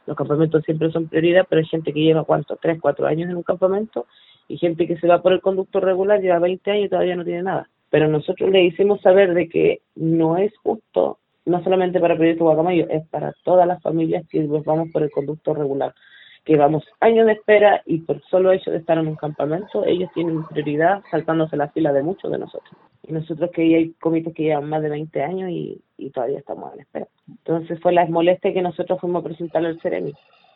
Los campamentos siempre son prioridad, pero hay gente que lleva, ¿cuánto? 3, 4 años en un campamento, y gente que se va por el conducto regular, lleva 20 años y todavía no tiene nada. Pero nosotros le hicimos saber de que no es justo, no solamente para Proyecto Guacamayo, es para todas las familias que nos vamos por el conducto regular, que vamos años de espera y por solo hecho de estar en un campamento, ellos tienen prioridad saltándose la fila de muchos de nosotros. Y nosotros que hay comités que llevan más de 20 años y todavía estamos en espera. Entonces fue la molestia que nosotros fuimos a presentarle al Ceremi.